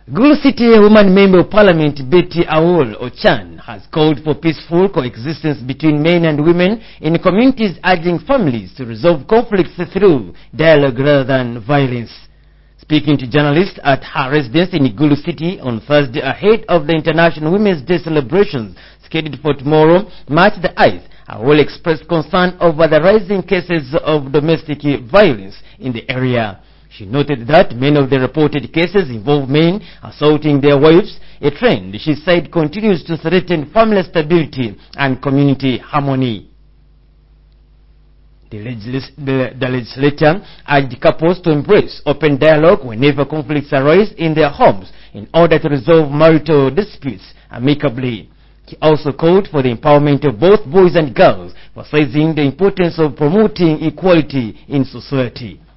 Gulu City Woman Member of Parliament Betty Awol Ochan has called for peaceful coexistence between men and women in communities, urging families to resolve conflicts through dialogue rather than violence. Speaking to journalists at her residence in Gulu City on Thursday ahead of the International Women's Day celebrations scheduled for tomorrow, March the 8th, Awol expressed concern over the rising cases of domestic violence in the area. She noted that many of the reported cases involve men assaulting their wives, a trend she said continues to threaten family stability and community harmony. The legislature urged couples to embrace open dialogue whenever conflicts arise in their homes in order to resolve marital disputes amicably. He also called for the empowerment of both boys and girls, emphasizing the importance of promoting equality in society.